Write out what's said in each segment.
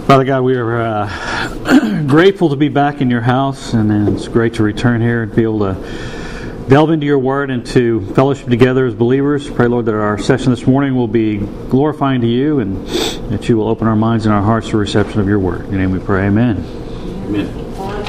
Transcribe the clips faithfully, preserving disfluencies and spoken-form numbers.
Father God, we are uh, grateful to be back in your house, and it's great to return here and be able to delve into your word and to fellowship together as believers. Pray, Lord, that our session this morning will be glorifying to you and that you will open our minds and our hearts to the reception of your word. In your name we pray, amen. Amen.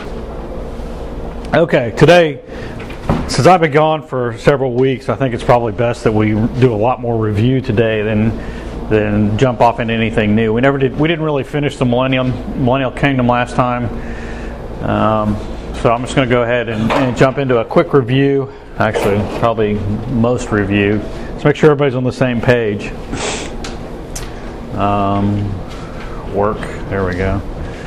Okay, today, since I've been gone for several weeks, I think it's probably best that we do a lot more review today than than jump off into anything new. We never did. We didn't really finish the Millennium Millennial Kingdom last time, um, so I'm just going to go ahead and, and jump into a quick review. Actually, probably most review. Let's make sure everybody's on the same page. Um, work. There we go.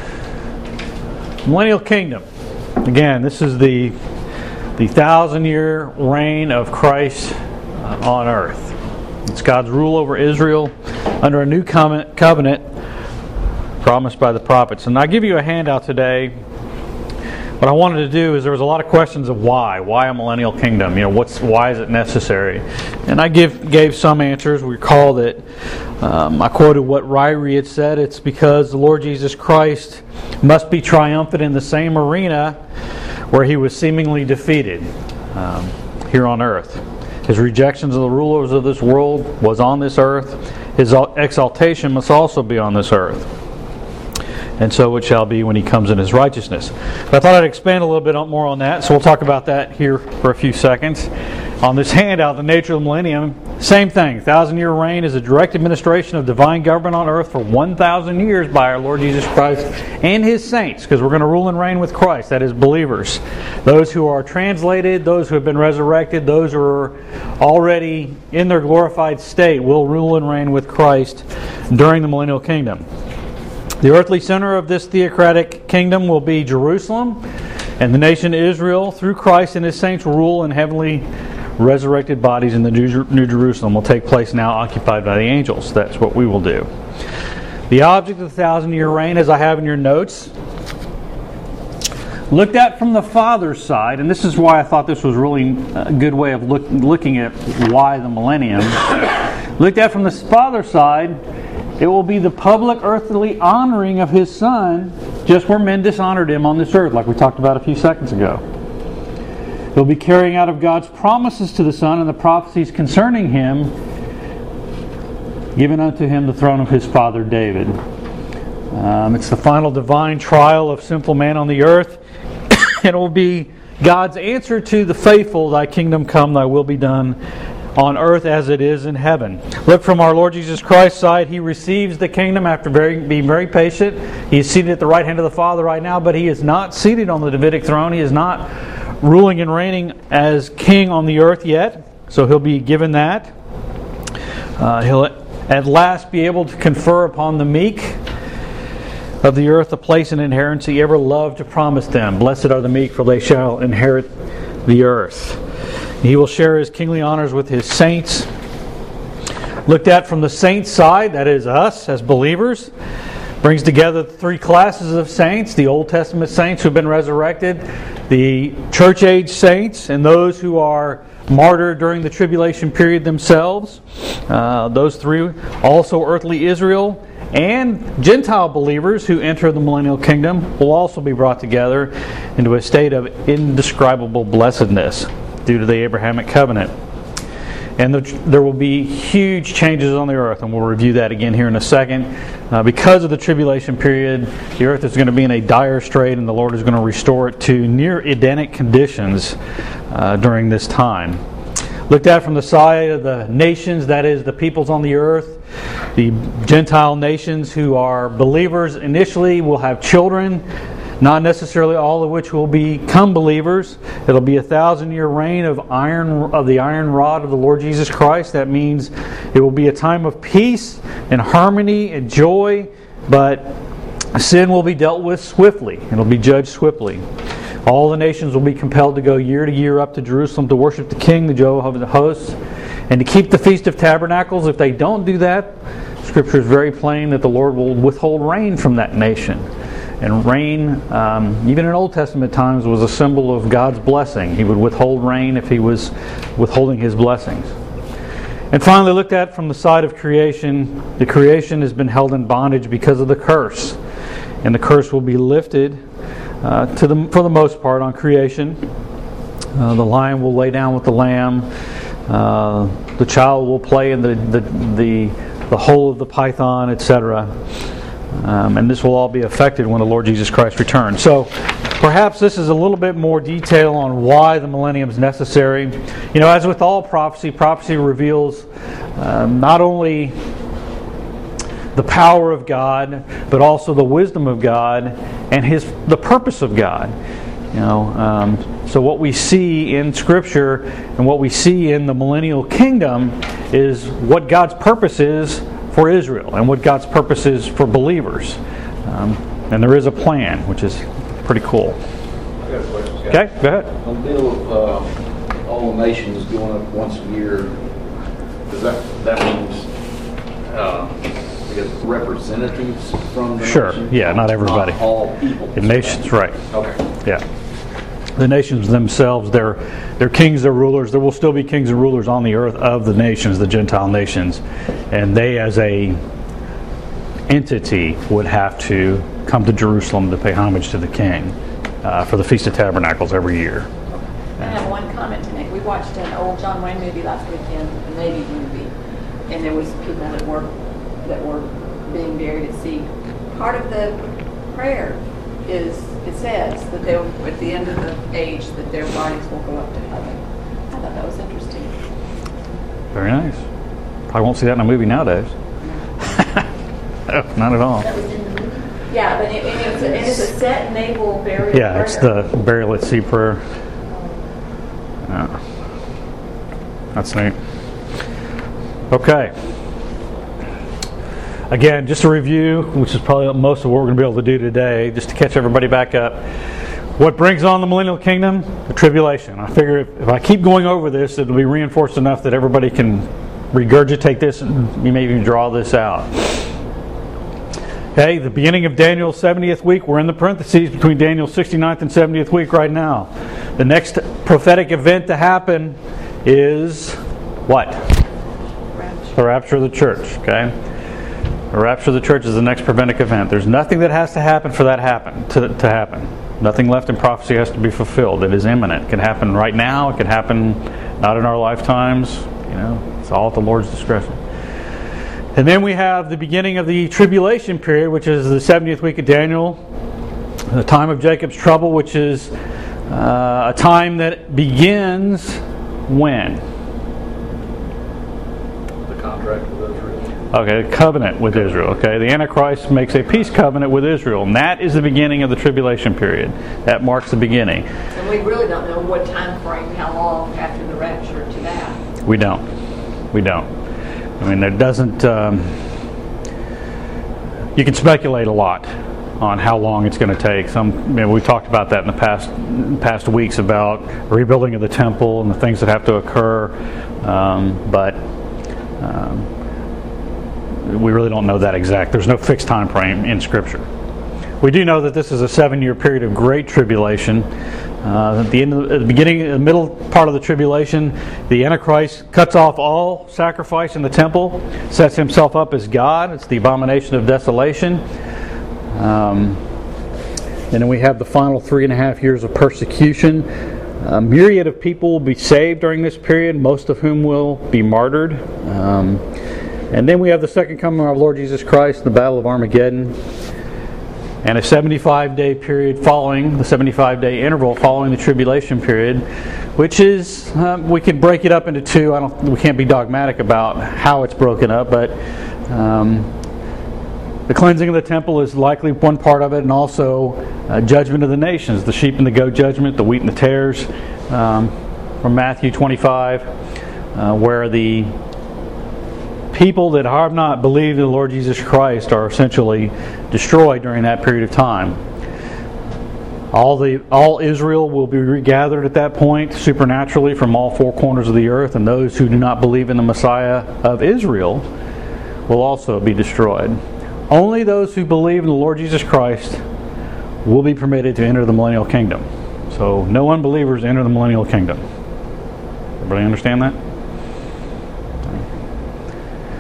Millennial Kingdom. Again, this is the the thousand-year reign of Christ uh, on earth. It's God's rule over Israel under a new covenant promised by the prophets. And I give you a handout today. What I wanted to do is there was a lot of questions of why. Why a millennial kingdom? You know, what's why is it necessary? And I give gave some answers. We recall that um, I quoted what Ryrie had said. It's because the Lord Jesus Christ must be triumphant in the same arena where he was seemingly defeated um, here on earth. His rejections of the rulers of this world was on this earth. His exaltation must also be on this earth. And so it shall be when he comes in his righteousness. But I thought I'd expand a little bit more on that, so we'll talk about that here for a few seconds. On this handout, the nature of the millennium, same thing. Thousand-year reign is a direct administration of divine government on earth for one thousand years by our Lord Jesus Christ and his saints, because we're going to rule and reign with Christ, that is, believers. Those who are translated, those who have been resurrected, those who are already in their glorified state will rule and reign with Christ during the millennial kingdom. The earthly center of this theocratic kingdom will be Jerusalem, and the nation Israel, through Christ and his saints, will rule in heavenly resurrected bodies in the New Jerusalem will take place now occupied by the angels. That's what we will do. The object of the thousand-year reign, as I have in your notes, looked at from the Father's side, and this is why I thought this was really a good way of look, looking at why the millennium. Looked at from the Father's side, it will be the public earthly honoring of his Son, just where men dishonored him on this earth, like we talked about a few seconds ago. It will be carrying out of God's promises to the Son and the prophecies concerning him, given unto him the throne of his father David. Um, it's the final divine trial of sinful man on the earth. And it will be God's answer to the faithful, thy kingdom come, thy will be done on earth as it is in heaven. Look, from our Lord Jesus Christ's side, he receives the kingdom after very, being very patient. He is seated at the right hand of the Father right now, but he is not seated on the Davidic throne. He is not ruling and reigning as king on the earth yet, so he'll be given that. Uh, he'll at last be able to confer upon the meek of the earth a place and inheritance he ever loved to promise them. Blessed are the meek, for they shall inherit the earth. He will share his kingly honors with his saints. Looked at from the saints' side, that is us as believers, brings together three classes of saints: the Old Testament saints who have been resurrected, the church age saints, and those who are martyred during the tribulation period themselves. Uh, those three, also earthly Israel, and Gentile believers who enter the millennial kingdom will also be brought together into a state of indescribable blessedness due to the Abrahamic covenant. And the, there will be huge changes on the earth, and we'll review that again here in a second. Uh, because of the tribulation period, the earth is going to be in a dire strait, and the Lord is going to restore it to near Edenic conditions uh, during this time. Looked at from the side of the nations, that is, the peoples on the earth, the Gentile nations who are believers initially will have children, not necessarily all of which will become believers. It'll be a thousand-year reign of iron of the iron rod of the Lord Jesus Christ. That means it will be a time of peace and harmony and joy, but sin will be dealt with swiftly. It'll be judged swiftly. All the nations will be compelled to go year to year up to Jerusalem to worship the King, the Jehovah of the hosts, and to keep the Feast of Tabernacles. If they don't do that, Scripture is very plain that the Lord will withhold rain from that nation. And rain, um, even in Old Testament times, was a symbol of God's blessing. He would withhold rain if He was withholding His blessings. And finally, looked at from the side of creation, the creation has been held in bondage because of the curse. and the curse will be lifted uh, to the for the most part on creation. Uh, the lion will lay down with the lamb. Uh, the child will play in the the the, the hole of the python, et cetera. Um, and this will all be affected when the Lord Jesus Christ returns. So perhaps this is a little bit more detail on why the millennium is necessary. You know, as with all prophecy, prophecy reveals um, not only the power of God, but also the wisdom of God and His the purpose of God. You know, um, so what we see in Scripture and what we see in the millennial kingdom is what God's purpose is for Israel and what God's purpose is for believers. Um, and there is a plan, which is pretty cool. I got a question, Scott. Okay, go ahead. On the deal of uh, all the nations going up once a year, does that that means uh, I guess representatives from the Sure. nation? Yeah, not everybody. Not all people. The nations, right. Okay. Yeah. The nations themselves, they're, they're kings, they're rulers. There will still be kings and rulers on the earth of the nations, the Gentile nations. And they as a entity would have to come to Jerusalem to pay homage to the king uh, for the Feast of Tabernacles every year. I have one comment to make. We watched an old John Wayne movie last weekend, a Navy movie, and there was people that were that were being buried at sea. Part of the prayer is it says that they'll at the end of the age that their bodies will go up to heaven. I thought that was interesting. Very nice. Probably won't see that in a movie nowadays. No, not at all. That was in the movie. Yeah, but it, it, it's, a, it is a set naval burial Yeah, prayer. it's the burial at sea prayer. Yeah. That's neat. Okay. Again, just a review, which is probably most of what we're going to be able to do today, just to catch everybody back up. What brings on the millennial kingdom? The tribulation. I figure if, if I keep going over this, it'll be reinforced enough that everybody can regurgitate this and you may even draw this out. Okay, the beginning of Daniel's seventieth week. We're in the parentheses between Daniel's sixty-ninth and seventieth week right now. The next prophetic event to happen is what? Rapture. The rapture of the church. Okay, the rapture of the church is the next prophetic event. There's nothing that has to happen for that happen to, to happen. Nothing left in prophecy has to be fulfilled. It is imminent. It can happen right now. It can happen not in our lifetimes. You know, it's all at the Lord's discretion. And then we have the beginning of the tribulation period, which is the seventieth week of Daniel, the time of Jacob's trouble, which is uh, a time that begins when? The contract with Israel. Okay, the covenant with Israel. Okay, the Antichrist makes a peace covenant with Israel, and that is the beginning of the tribulation period. That marks the beginning. And we really don't know what time frame, how long after the rapture to that. We don't. We don't. I mean, there doesn't. Um, you can speculate a lot on how long it's going to take. Some, you know, we talked about that in the past past weeks about rebuilding of the temple and the things that have to occur, um, but um, we really don't know that exact. There's no fixed time frame in Scripture. We do know that this is a seven-year period of great tribulation. Uh, at the end, of, at the beginning, the middle part of the tribulation, the Antichrist cuts off all sacrifice in the temple, sets himself up as God. It's the abomination of desolation. Um, and then we have the final three and a half years of persecution. A myriad of people will be saved during this period, most of whom will be martyred. Um, and then we have the second coming of our Lord Jesus Christ, the Battle of Armageddon. And a seventy-five day period following, the seventy-five day interval following the tribulation period, which is, um, we can break it up into two. I don't, we can't be dogmatic about how it's broken up, but um, the cleansing of the temple is likely one part of it, and also uh, judgment of the nations, the sheep and the goat judgment, the wheat and the tares, um, from Matthew twenty-five, uh, where the people that have not believed in the Lord Jesus Christ are essentially destroyed during that period of time. All the all Israel will be regathered at that point supernaturally from all four corners of the earth, and those who do not believe in the Messiah of Israel will also be destroyed. Only those who believe in the Lord Jesus Christ will be permitted to enter the millennial kingdom. So no unbelievers enter the millennial kingdom. Everybody understand that?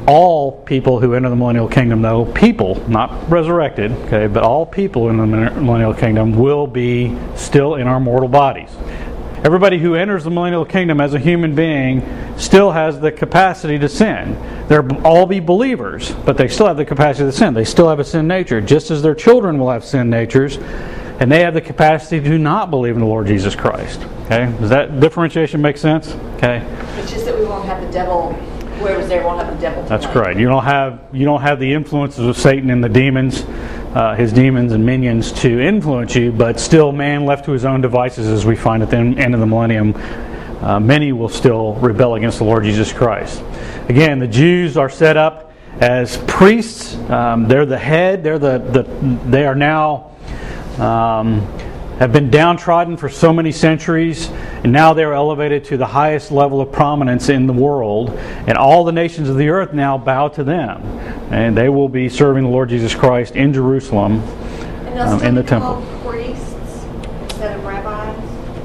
All people who enter the millennial kingdom, though, people, not resurrected, okay, but all people in the millennial kingdom will be still in our mortal bodies. Everybody who enters the millennial kingdom as a human being still has the capacity to sin. They'll all be believers, but they still have the capacity to sin. They still have a sin nature, just as their children will have sin natures, and they have the capacity to not believe in the Lord Jesus Christ. Okay, does that differentiation make sense? Okay, It's just that we won't have the devil. Whoever's there won't have the devil. that's correct. You don't have you don't have the influences of Satan and the demons, uh, his demons and minions to influence you, but still, man left to his own devices, as we find at the end of the millennium, uh, many will still rebel against the Lord Jesus Christ. Again, the Jews are set up as priests. Um, they're the head. They're the, the they are now. Um, have been downtrodden for so many centuries, and now they're elevated to the highest level of prominence in the world, and all the nations of the earth now bow to them, and they will be serving the Lord Jesus Christ in Jerusalem, And they'll um, still in the be temple. called priests instead of rabbis.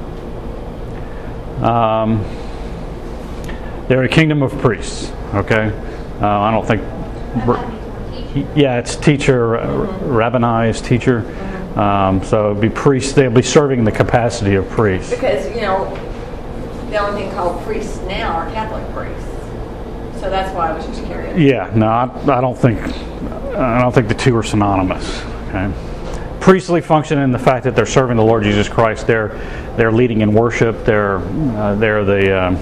Um, they're a kingdom of priests. Okay, uh, I don't think. Yeah, it's teacher, mm-hmm. Rabboni is teacher. Um, so it'd be priests. They'll be serving in the capacity of priests. Because, you know, the only thing called priests now are Catholic priests. So that's why I was just curious. Yeah, no, I, I don't think I don't think the two are synonymous. Okay, priestly function in the fact that they're serving the Lord Jesus Christ. They're they're leading in worship. They're uh, they're the uh,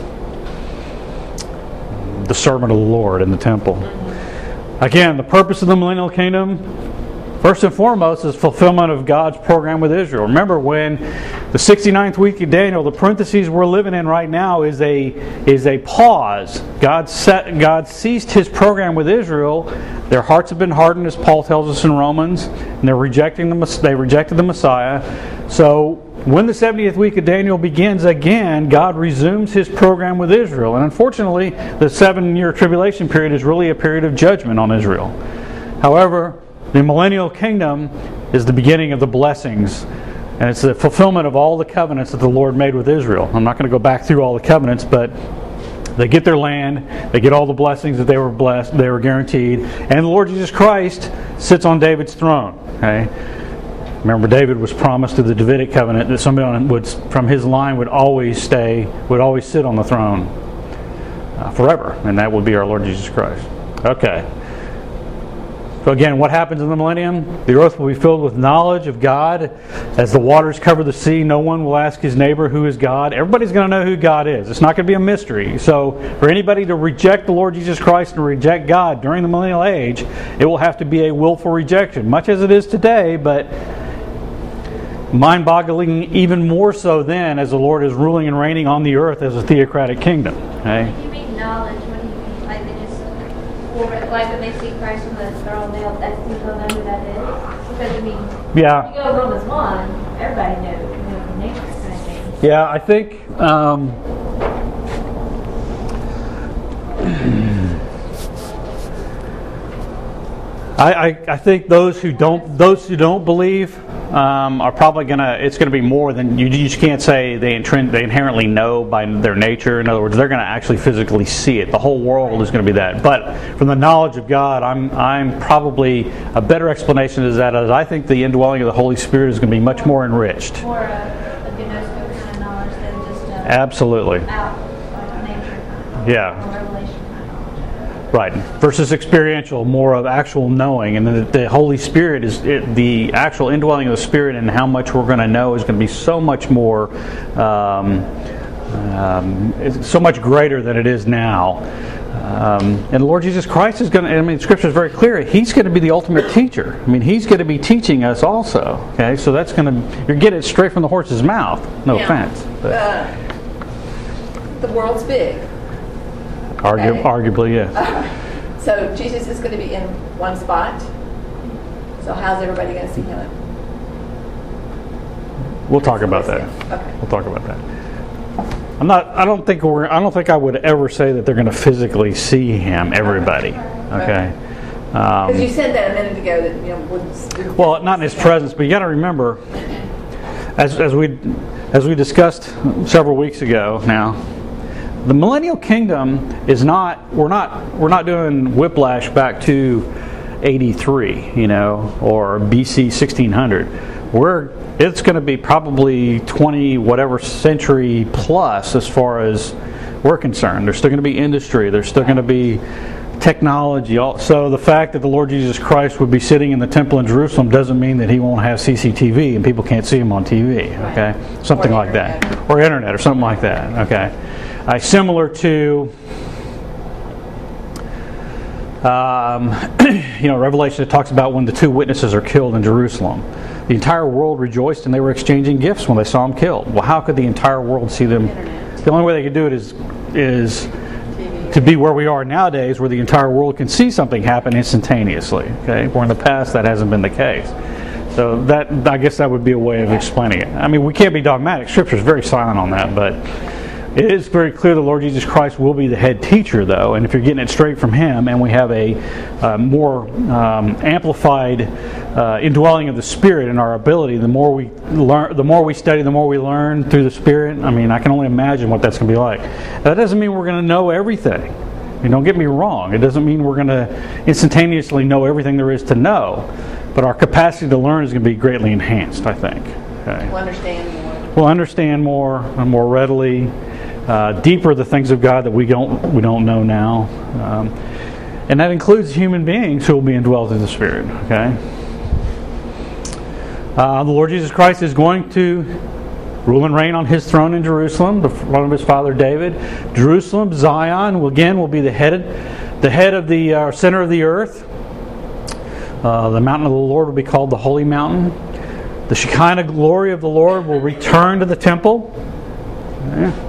the servant of the Lord in the temple. Mm-hmm. Again, the purpose of the millennial kingdom, first and foremost, is fulfillment of God's program with Israel. Remember, when the sixty-ninth week of Daniel, the parentheses we're living in right now is a is a pause. God set, God ceased His program with Israel. Their hearts have been hardened, as Paul tells us in Romans, and they're rejecting the they rejected the Messiah. So when the seventieth week of Daniel begins again, God resumes His program with Israel. And unfortunately, the seven-year tribulation period is really a period of judgment on Israel. However, the millennial kingdom is the beginning of the blessings, and it's the fulfillment of all the covenants that the Lord made with Israel. I'm not going to go back through all the covenants, but they get their land, they get all the blessings that they were blessed, they were guaranteed, and the Lord Jesus Christ sits on David's throne. Okay? Remember, David was promised through the Davidic covenant that somebody would, from his line would always stay, would always sit on the throne uh, forever, and that would be our Lord Jesus Christ. Okay. So again, what happens in the millennium? The earth will be filled with knowledge of God. As the waters cover the sea, no one will ask his neighbor, who is God? Everybody's going to know who God is. It's not going to be a mystery. So for anybody to reject the Lord Jesus Christ and reject God during the millennial age, it will have to be a willful rejection, much as it is today, but mind-boggling even more so then, as the Lord is ruling and reigning on the earth as a theocratic kingdom. Okay? What do you mean knowledge? What do you mean? Like they just, or like when they see Christ on the throne, they'll, that's, they'll know who that is? Because I mean, Yeah. if you go to Romans one, everybody knows, you know, the nature kind of thing. Yeah, I think um, I, I, I think those who don't those who don't believe um, are probably gonna. It's gonna be more than you. You just can't say they intrin- they inherently know by their nature. In other words, they're gonna actually physically see it. The whole world is gonna be that. But from the knowledge of God, I'm I'm probably a better explanation is that as I think the indwelling of the Holy Spirit is gonna be much more enriched. More a, a gnosko kind of knowledge than just a Absolutely. out like nature kind of Yeah. or revelation kind of knowledge. Right, versus experiential, more of actual knowing, and the, the Holy Spirit is it, the actual indwelling of the Spirit, and how much we're going to know is going to be so much more, um, um, it's so much greater than it is now. Um, and the Lord Jesus Christ is going to. I mean, the Scripture is very clear. He's going to be the ultimate teacher. I mean, He's going to be teaching us also. Okay, so that's going to you're getting it straight from the horse's mouth. No Now, offense, but Uh, the world's big. argu- okay. arguably, yes. So Jesus is going to be in one spot. So how's everybody going to see Him? We'll talk about that. Okay. We'll talk about that. I'm not. I don't think we're. I don't think I would ever say that they're going to physically see Him. Everybody. Okay. Because you Um, said that a minute ago that you know wouldn't. well, not in His presence, but you got to remember, as as we as we discussed several weeks ago now, the millennial kingdom is not. We're not. We're not doing whiplash back to eighty-three, you know, or B C sixteen hundred. We're. It's going to be probably twenty whatever century plus as far as we're concerned. There's still going to be industry. There's still going to be technology. So the fact that the Lord Jesus Christ would be sitting in the temple in Jerusalem doesn't mean that He won't have C C T V and people can't see Him on T V. Okay, something like that, or internet, or something like that. Okay, uh, similar to. Um, you know, Revelation, it talks about when the two witnesses are killed in Jerusalem. The entire world rejoiced and they were exchanging gifts when they saw them killed. Well, how could the entire world see them? Internet. The only way they could do it is is to be where we are nowadays, where the entire world can see something happen instantaneously. Okay, where in the past that hasn't been the case. So that, I guess that would be a way of explaining it. I mean, we can't be dogmatic. Scripture is very silent on that, but it is very clear the Lord Jesus Christ will be the head teacher, though, and if you're getting it straight from Him, and we have a uh, more um, amplified uh, indwelling of the Spirit in our ability, the more we learn, the more we study, the more we learn through the Spirit. I mean, I can only imagine what that's going to be like. That doesn't mean we're going to know everything. And don't get me wrong; it doesn't mean we're going to instantaneously know everything there is to know, but our capacity to learn is going to be greatly enhanced, I think. Okay. We'll understand more. We'll understand more and more readily. Uh, deeper the things of God that we don't we don't know now, um, and that includes human beings who will be indwelt in the Spirit. Okay, uh, the Lord Jesus Christ is going to rule and reign on His throne in Jerusalem, the throne of His father David. Jerusalem, Zion, will, again will be the head the head of the uh, center of the earth. Uh, the mountain of the Lord will be called the Holy Mountain. The Shekinah glory of the Lord will return to the temple. Yeah.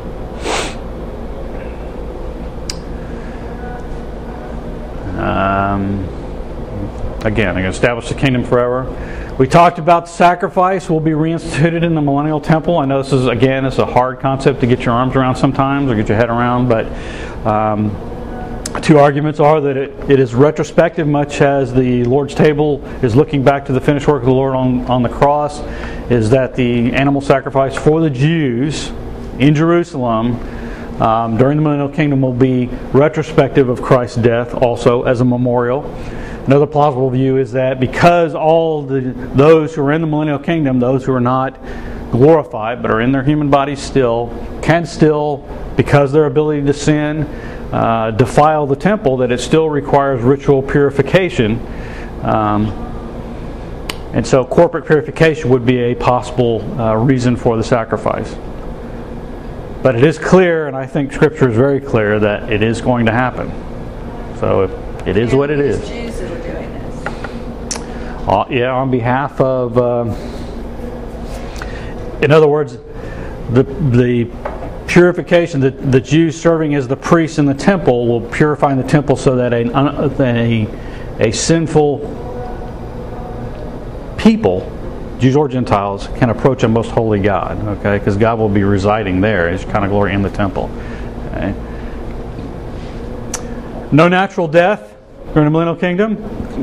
Um, again, I'm going to establish the kingdom forever. We talked about the sacrifice will be reinstituted in the millennial temple. I know this is, again, it's a hard concept to get your arms around sometimes or get your head around, but um, two arguments are that it, it is retrospective, much as the Lord's table is looking back to the finished work of the Lord on, on the cross, is that the animal sacrifice for the Jews in Jerusalem Um, during the millennial kingdom will be retrospective of Christ's death, also as a memorial. Another plausible view is that because all the those who are in the millennial kingdom, those who are not glorified but are in their human bodies still, can still, because their ability to sin, uh, defile the temple, that it still requires ritual purification. Um, and so corporate purification would be a possible uh, reason for the sacrifice. But it is clear, and I think Scripture is very clear, that it is going to happen. So it, it is what it is. Jews that are doing this. Uh, yeah, on behalf of, uh, in other words, the the purification, the, the Jews serving as the priests in the temple will purify the temple so that a, a, a sinful people, Jews or Gentiles, can approach a most holy God, okay? Because God will be residing there, His kind of glory in the temple. Okay? No natural death during the millennial kingdom.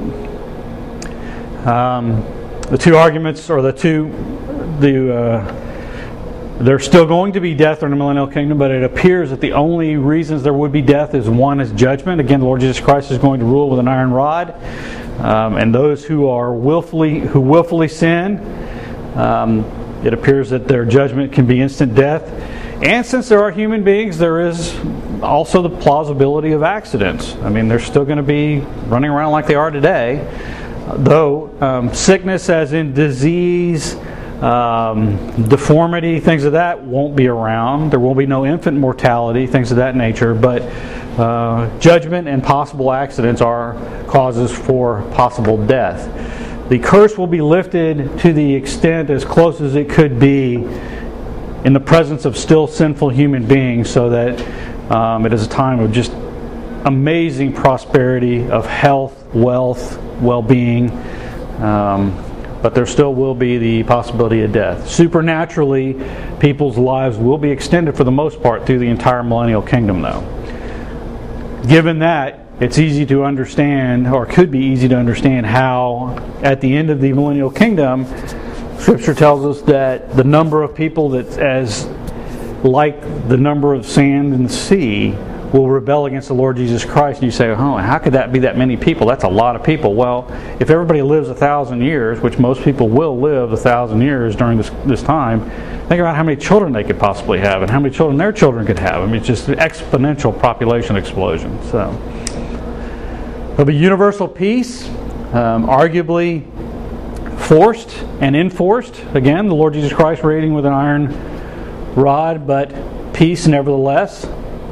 Um, the two arguments, or the two, the uh, there's still going to be death during the millennial kingdom, but it appears that the only reasons there would be death is one is judgment. Again, the Lord Jesus Christ is going to rule with an iron rod. Um, and those who are willfully who willfully sin, um, it appears that their judgment can be instant death. And since there are human beings, there is also the plausibility of accidents. I mean, they're still going to be running around like they are today, though um, sickness, as in disease, um, deformity, things of that, won't be around. There will be no infant mortality, things of that nature, but Uh, judgment and possible accidents are causes for possible death. The curse will be lifted to the extent as close as it could be in the presence of still sinful human beings, so that um, it is a time of just amazing prosperity, of health, wealth, well-being, um, but there still will be the possibility of death. Supernaturally, people's lives will be extended for the most part through the entire millennial kingdom, though. Given that, it's easy to understand, or could be easy to understand, how at the end of the millennial kingdom, Scripture tells us that the number of people that, as like the number of sand in the sea, will rebel against the Lord Jesus Christ. And you say, oh, how could that be that many people? That's a lot of people. Well, if everybody lives a thousand years, which most people will live a thousand years during this, this time, think about how many children they could possibly have and how many children their children could have. I mean, it's just an exponential population explosion. So there'll be universal peace, um, arguably forced and enforced. Again, the Lord Jesus Christ reigning with an iron rod, but peace nevertheless.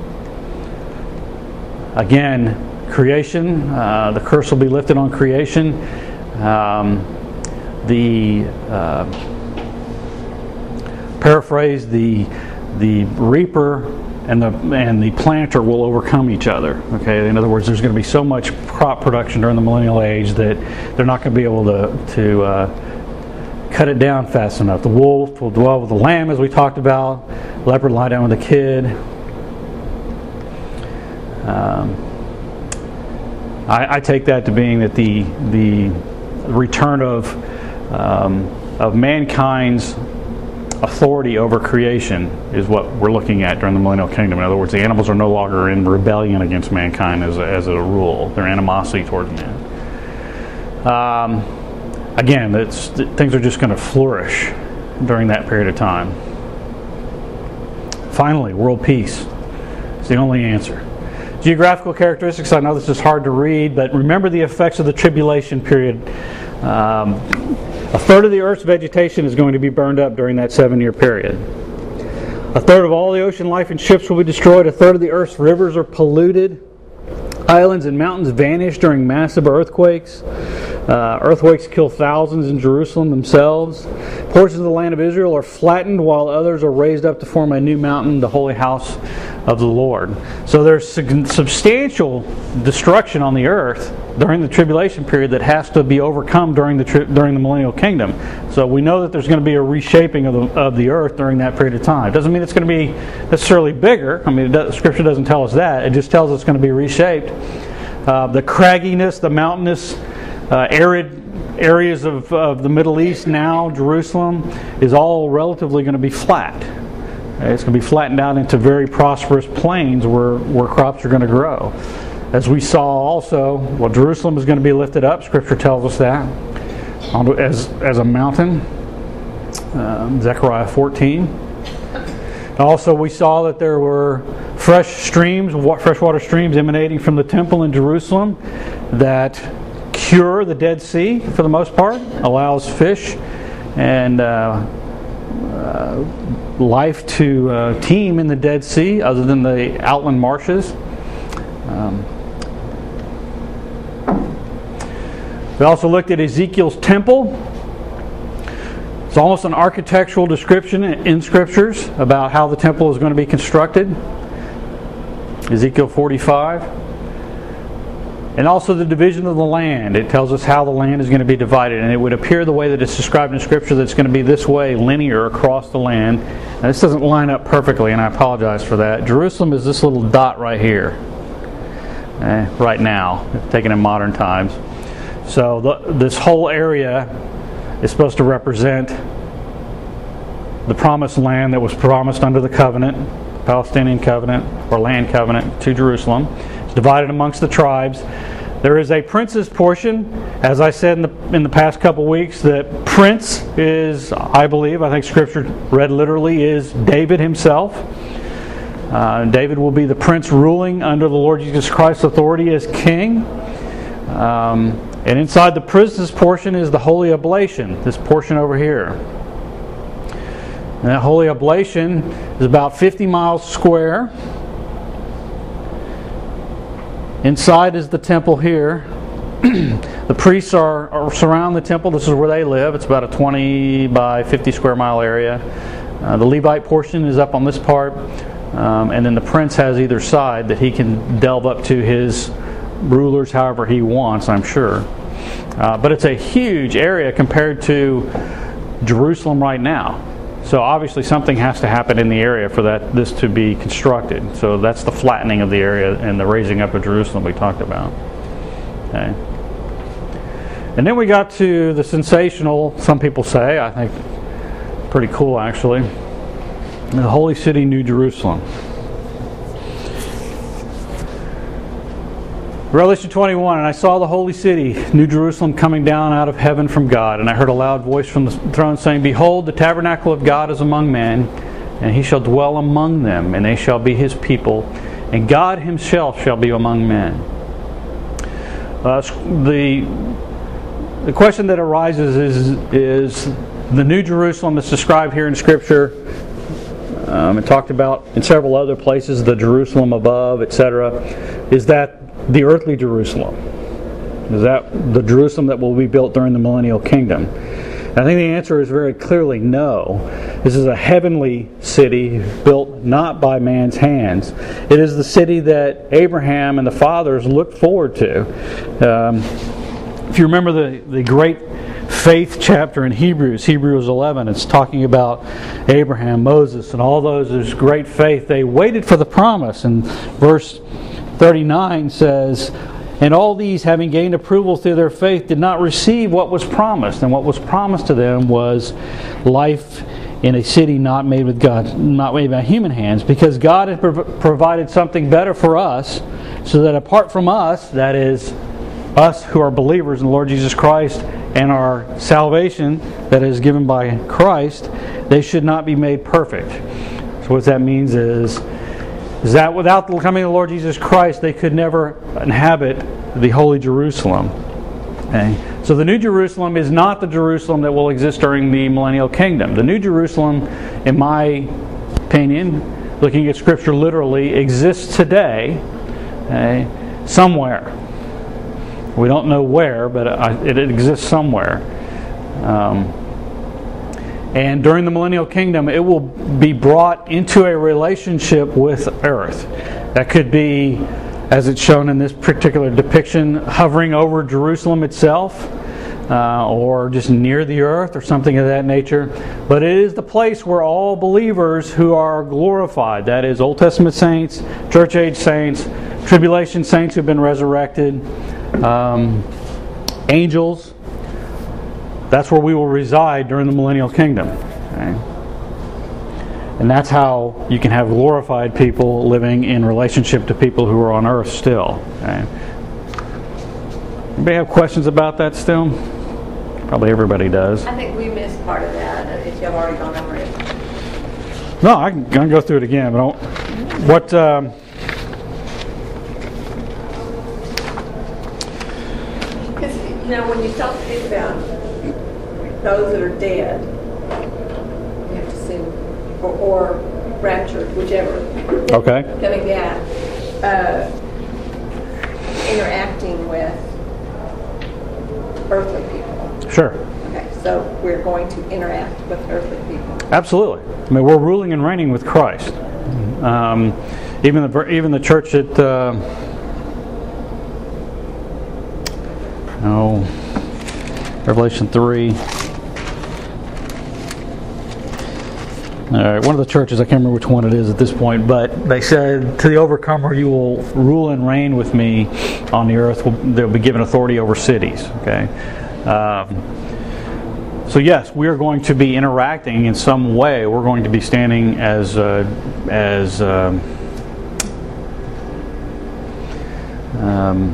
Again, creation, uh, the curse will be lifted on creation. Um, the uh, paraphrase, the the reaper and the and the planter will overcome each other. Okay, in other words, there's going to be so much crop production during the millennial age that they're not going to be able to to uh, cut it down fast enough. The wolf will dwell with the lamb, as we talked about. Leopard lie down with the kid. Um, I, I take that to being that the the return of um, of mankind's authority over creation is what we're looking at during the millennial kingdom. In other words, the animals are no longer in rebellion against mankind as a, as a rule. Their animosity towards man. Um, again, it's, things are just going to flourish during that period of time. Finally, world peace is the only answer. Geographical characteristics, I know this is hard to read, but remember the effects of the tribulation period. Um, a third of the earth's vegetation is going to be burned up during that seven-year period. A third of all the ocean life and ships will be destroyed. A third of the earth's rivers are polluted. Islands and mountains vanish during massive earthquakes. Uh, earthquakes kill thousands in Jerusalem themselves. Portions of the land of Israel are flattened while others are raised up to form a new mountain, the holy house of the Lord. So there's substantial destruction on the earth during the tribulation period that has to be overcome during the tri- during the millennial kingdom. So we know that there's going to be a reshaping of the of the earth during that period of time. It doesn't mean it's going to be necessarily bigger. I mean, it does, Scripture doesn't tell us that. It just tells us it's going to be reshaped. Uh, the cragginess, the mountainous, uh, arid areas of, of the Middle East now, Jerusalem, is all relatively going to be flat. It's going to be flattened out into very prosperous plains where, where crops are going to grow. As we saw also, well, Jerusalem is going to be lifted up. Scripture tells us that as, as a mountain. Um, Zechariah fourteen. Also, we saw that there were fresh streams, freshwater streams emanating from the temple in Jerusalem that cure the Dead Sea for the most part, allows fish and uh, uh, life to uh, teem in the Dead Sea other than the outland marshes. Um, we also looked at Ezekiel's temple. It's almost an architectural description in Scriptures about how the temple is going to be constructed. Ezekiel forty-five. And also the division of the land. It tells us how the land is going to be divided. And it would appear the way that it's described in Scripture that it's going to be this way, linear across the land. Now, this doesn't line up perfectly, and I apologize for that. Jerusalem is this little dot right here. Eh, right now, taken in modern times. So the, this whole area is supposed to represent the promised land that was promised under the covenant, Palestinian covenant, or land covenant to Jerusalem. It's divided amongst the tribes. There is a prince's portion. As I said in the, in the past couple weeks, that prince is, I believe, I think Scripture read literally, is David himself. Uh, David will be the prince ruling under the Lord Jesus Christ's authority as king. Um, and inside the prince's portion is the Holy Oblation, this portion over here. And that Holy Oblation is about fifty miles square. Inside is the temple here. The priests are, are surround the temple. This is where they live. It's about a twenty by fifty square mile area. Uh, the Levite portion is up on this part. Um, and then the prince has either side that he can delve up to his rulers however he wants, I'm sure. Uh, but it's a huge area compared to Jerusalem right now. So obviously something has to happen in the area for that this to be constructed. So that's the flattening of the area and the raising up of Jerusalem we talked about. Okay. And then we got to the sensational, some people say, I think pretty cool actually, The holy city, New Jerusalem. Revelation twenty-one, and I saw the holy city, New Jerusalem, coming down out of heaven from God. And I heard a loud voice from the throne saying, Behold, the tabernacle of God is among men, and he shall dwell among them, and they shall be his people, and God himself shall be among men. Uh, the, the question that arises is, is the New Jerusalem that's described here in Scripture, um, and talked about in several other places, the Jerusalem above, et cetera, is that the earthly Jerusalem? Is that the Jerusalem that will be built during the millennial kingdom? And I think the answer is very clearly no. This is a heavenly city built not by man's hands. It is the city that Abraham and the fathers looked forward to. Um, if you remember the, the great faith chapter in Hebrews, Hebrews eleven, it's talking about Abraham, Moses, and all those. There's great faith. They waited for the promise. And verse thirty-nine says, And all these, having gained approval through their faith, did not receive what was promised. And what was promised to them was life in a city not made with God, not made by human hands, because God had prov- provided something better for us, so that apart from us, that is, us who are believers in the Lord Jesus Christ and our salvation that is given by Christ, they should not be made perfect. So what that means is, is that without the coming of the Lord Jesus Christ, they could never inhabit the holy Jerusalem. Okay? So the New Jerusalem is not the Jerusalem that will exist during the millennial kingdom. The New Jerusalem, in my opinion, looking at Scripture literally, exists today, okay, somewhere. We don't know where, but it exists somewhere. Um, And during the millennial kingdom, it will be brought into a relationship with earth. That could be, as it's shown in this particular depiction, hovering over Jerusalem itself, uh, or just near the earth, or something of that nature. But it is the place where all believers who are glorified, that is, Old Testament saints, church age saints, tribulation saints who have been resurrected, um, angels, that's where we will reside during the millennial kingdom. Okay? And that's how you can have glorified people living in relationship to people who are on earth still. Okay? Anybody have questions about that still? Probably everybody does. I think we missed part of that, if you've already gone over it. No, I can, I can go through it again. But I don't, what... Um, Because, you know, when you start to think about those that are dead, you have to assume, or, or raptured, whichever. Okay. Coming back, uh, interacting with earthly people. Sure. Okay, so we're going to interact with earthly people. Absolutely. I mean, we're ruling and reigning with Christ. Um, even the even the church at uh, oh, Revelation three. All right, one of the churches, I can't remember which one it is at this point, but they said, to the overcomer, you will rule and reign with me on the earth. They'll be given authority over cities. Okay. Um, so yes, we are going to be interacting in some way. We're going to be standing as uh, as um, um,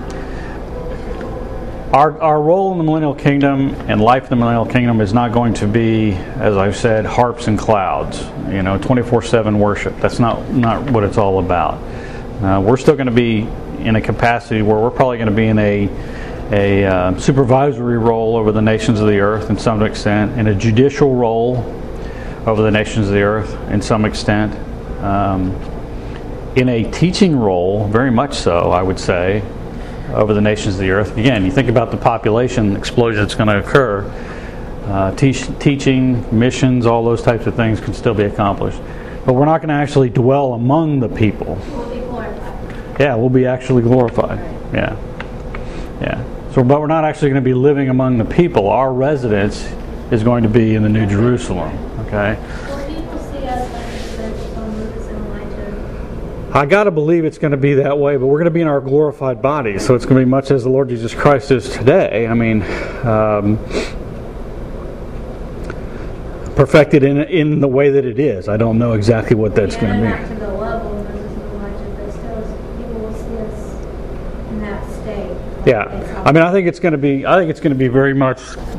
Our, our role in the millennial kingdom and life in the millennial kingdom is not going to be, as I've said, harps and clouds, you know, twenty-four seven worship. That's not, not what it's all about. Uh, we're still going to be in a capacity where we're probably going to be in a, a uh, supervisory role over the nations of the earth in some extent, in a judicial role over the nations of the earth in some extent, um, in a teaching role, very much so, I would say, over the nations of the earth. Again, you think about the population explosion that's going to occur. Uh, te- teaching, missions, all those types of things can still be accomplished. But we're not going to actually dwell among the people. We'll be glorified. Yeah, we'll be actually glorified. Yeah. Yeah. So, but we're not actually going to be living among the people. Our residence is going to be in the New Jerusalem. Okay? Will people see us like the church on Moses and Elijah? I got to believe it's going to be that way, but we're going to be in our glorified bodies, so it's going to be much as the Lord Jesus Christ is today. I mean, um, perfected in in the way that it is. I don't know exactly what that's going to Yeah, be. not to the level of Moses and Elijah, but still, people will see us in that state. Yeah, I mean, I think it's going to be. I think it's going to be very much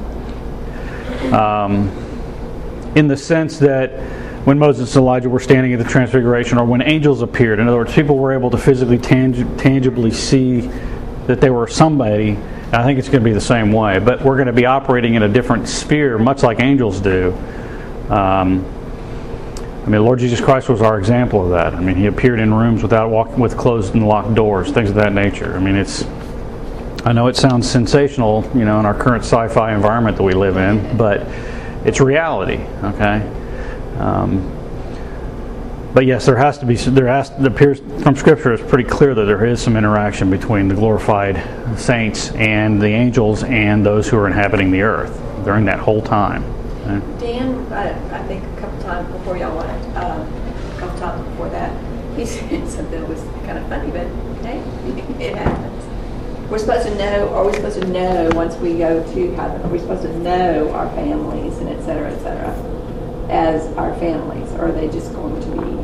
um, in the sense that when Moses and Elijah were standing at the Transfiguration, or when angels appeared. In other words, people were able to physically, tang- tangibly see that they were somebody. I think it's going to be the same way, but we're going to be operating in a different sphere, much like angels do. Um, I mean, Lord Jesus Christ was our example of that. I mean, He appeared in rooms without walking with closed and locked doors, things of that nature. I mean, it's. I know it sounds sensational, you know, in our current sci-fi environment that we live in, but it's reality. Okay. Um, but yes, there has to be. There has. It appears from Scripture, it's pretty clear that there is some interaction between the glorified saints and the angels and those who are inhabiting the earth during that whole time. Okay? Dan, I, I think a couple times before y'all went, um, a couple times before that, he said something that was kind of funny, but hey, it happens. We're supposed to know, are we supposed to know once we go to heaven, are we supposed to know our families and et cetera, et cetera, as our families? Or are they just going to be?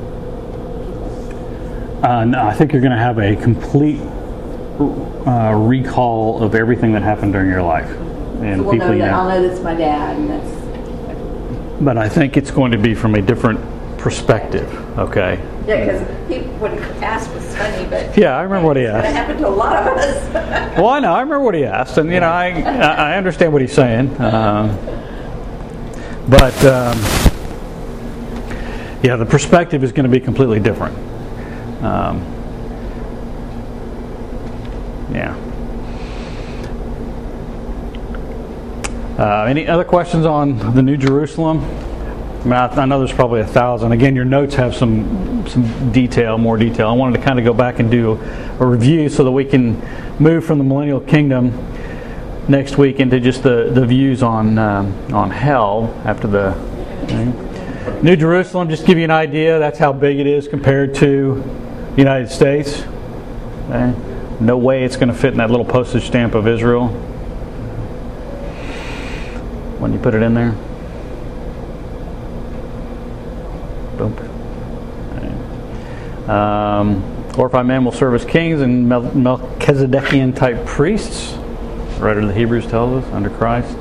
Uh, no, I think you're going to have a complete uh, recall of everything that happened during your life. And So we'll people, know you that, know, I'll know that's my dad, and that's, but I think it's going to be from a different perspective. Okay. yeah, because he, what he asked was funny, but Yeah, I remember what he it's going to asked. happen to a lot of us. Well, I know. I remember what he asked, and you know, I I understand what he's saying. Um, but um, yeah, the perspective is going to be completely different. Um, yeah. Uh, any other questions on the New Jerusalem? I mean, I, I know there's probably a thousand. Again, your notes have some some detail, more detail. I wanted to kind of go back and do a review so that we can move from the millennial kingdom next week into just the, the views on um, on hell after the okay. New Jerusalem. Just to give you an idea, that's how big it is compared to the United States. Okay. No way it's going to fit in that little postage stamp of Israel when you put it in there. Boom. Okay. Um, glorified man will serve as kings and Mel- Melchizedekian type priests. The writer of the Hebrews tells us, under Christ.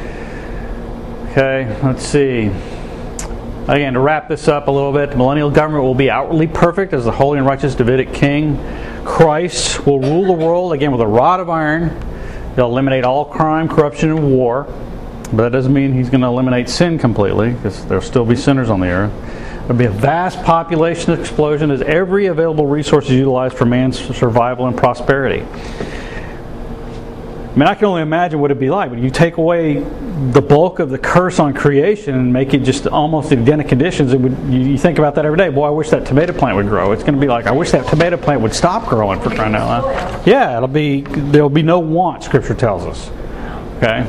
Okay, let's see. Again, to wrap this up a little bit, the millennial government will be outwardly perfect as the holy and righteous Davidic king. Christ will rule the world, again, with a rod of iron. He'll eliminate all crime, corruption, and war. But that doesn't mean He's going to eliminate sin completely, because there'll still be sinners on the earth. There'll be a vast population explosion as every available resource is utilized for man's survival and prosperity. I mean, I can only imagine what it'd be like. But you take away the bulk of the curse on creation and make it just almost identical conditions. It would. You, you think about that every day. Boy, I wish that tomato plant would grow. It's going to be like, I wish that tomato plant would stop growing, for crying out loud. Yeah, it'll be. There'll be no want. Scripture tells us. Okay.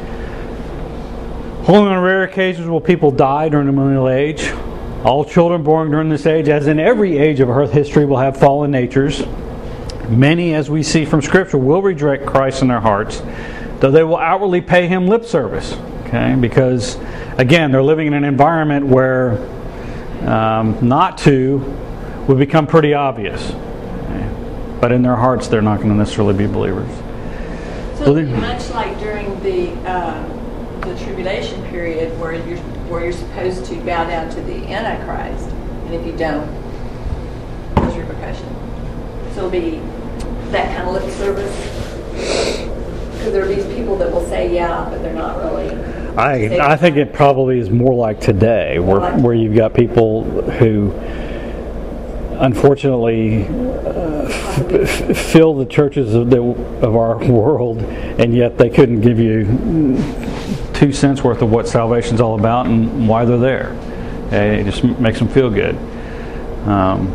Only on rare occasions will people die during the millennial age. All children born during this age, as in every age of earth history, will have fallen natures. Many, as we see from Scripture, will reject Christ in their hearts, though they will outwardly pay Him lip service. Okay, because again, they're living in an environment where um, not to would become pretty obvious. Okay? But in their hearts, they're not going to necessarily be believers. So much like during the uh, the tribulation period, where you're where you're supposed to bow down to the Antichrist, and if you don't, there's repercussion. So it'll be that kind of lip service, because there are these people that will say yeah, but they're not really. I I think it probably is more like today, where like where you've got people who, unfortunately, uh, f- fill the churches of the of our world, and yet they couldn't give you two cents worth of what salvation's all about and why they're there. Okay? It just makes them feel good. Um,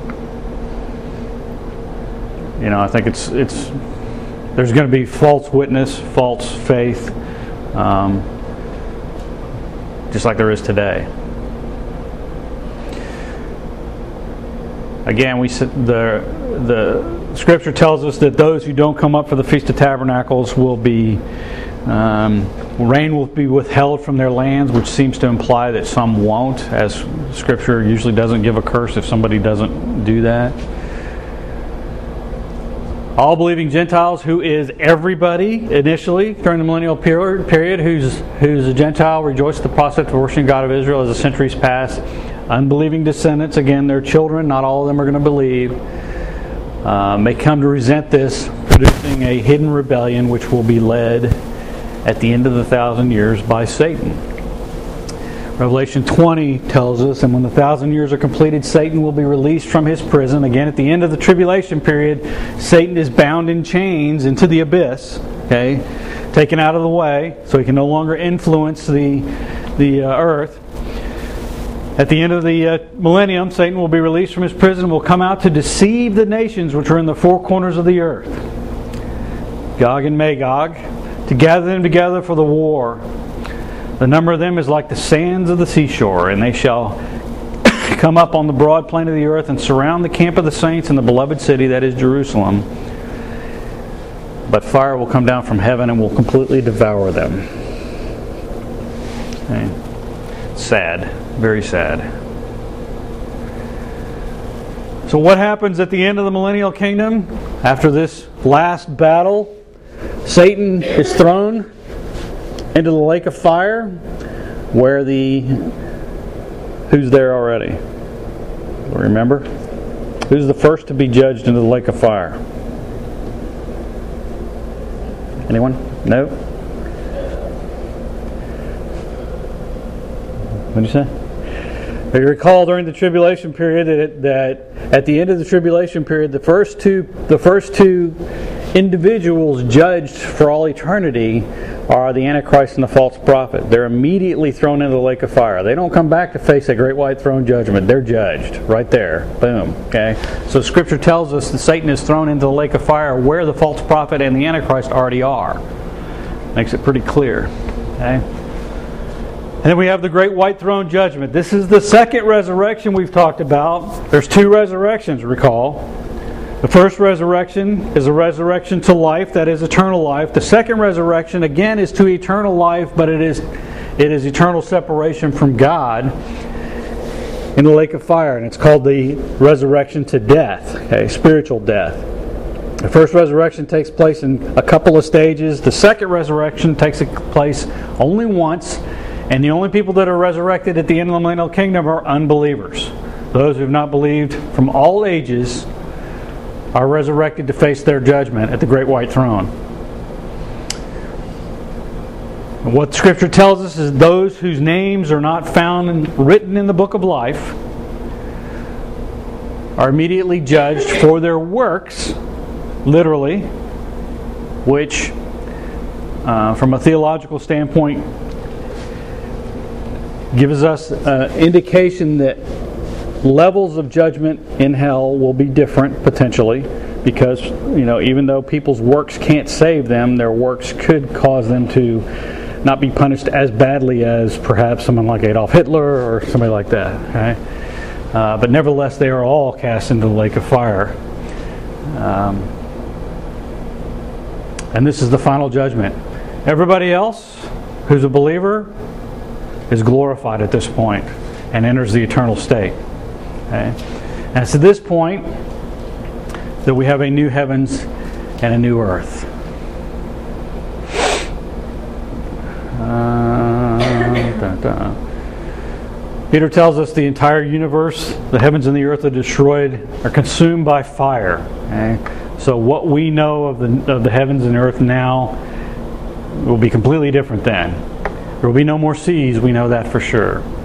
you know, I think it's it's there's going to be false witness, false faith, um, just like there is today. Again, we the the Scripture tells us that those who don't come up for the Feast of Tabernacles will be um, Rain will be withheld from their lands, which seems to imply that some won't, as Scripture usually doesn't give a curse if somebody doesn't do that. All believing Gentiles, who is everybody initially during the millennial period, period who's who's a Gentile, rejoice at the prospect of worshiping God of Israel as the centuries pass. Unbelieving descendants, again, their children, not all of them are going to believe, uh, may come to resent this, producing a hidden rebellion which will be led at the end of the thousand years by Satan. Revelation twenty tells us, and when the thousand years are completed, Satan will be released from his prison. Again, at the end of the tribulation period, Satan is bound in chains into the abyss, okay, taken out of the way, so he can no longer influence the, the uh, earth. At the end of the uh, millennium, Satan will be released from his prison and will come out to deceive the nations which are in the four corners of the earth, Gog and Magog, to gather them together for the war. The number of them is like the sands of the seashore, and they shall come up on the broad plain of the earth and surround the camp of the saints in the beloved city, that is Jerusalem. But fire will come down from heaven and will completely devour them. Okay. Sad. Very sad. So what happens at the end of the millennial kingdom? After this last battle, Satan is thrown into the lake of fire, where the who's there already? Remember? Who's the first to be judged into the lake of fire? Anyone? No? What did you say? You recall during the tribulation period that, that at the end of the tribulation period, the first two the first two individuals judged for all eternity are the Antichrist and the false prophet. They're immediately thrown into the lake of fire. They don't come back to face a great white throne judgment. They're judged right there. Boom. Okay. So Scripture tells us that Satan is thrown into the lake of fire where the false prophet and the Antichrist already are. Makes it pretty clear. Okay. And then we have the great white throne judgment. This is the second resurrection we've talked about. There's two resurrections, recall. The first resurrection is a resurrection to life, that is eternal life. The second resurrection, again, is to eternal life, but it is it is eternal separation from God in the lake of fire. And it's called the resurrection to death, okay, spiritual death. The first resurrection takes place in a couple of stages. The second resurrection takes place only once. And the only people that are resurrected at the end of the millennial kingdom are unbelievers. Those who have not believed from all ages are resurrected to face their judgment at the great white throne. And what Scripture tells us is those whose names are not found and written in the book of life are immediately judged for their works, literally, which, uh, from a theological standpoint, gives us an indication that levels of judgment in hell will be different potentially, because, you know, even though people's works can't save them, their works could cause them to not be punished as badly as perhaps someone like Adolf Hitler or somebody like that. Okay? Uh, but nevertheless, they are all cast into the lake of fire. Um, and this is the final judgment. Everybody else who's a believer is glorified at this point and enters the eternal state. Okay? And it's at this point that we have a new heavens and a new earth. Uh, da, da. Peter tells us the entire universe, the heavens and the earth are destroyed, are consumed by fire. Okay? So what we know of the, of the heavens and earth now will be completely different then. There will be no more seas, we know that for sure.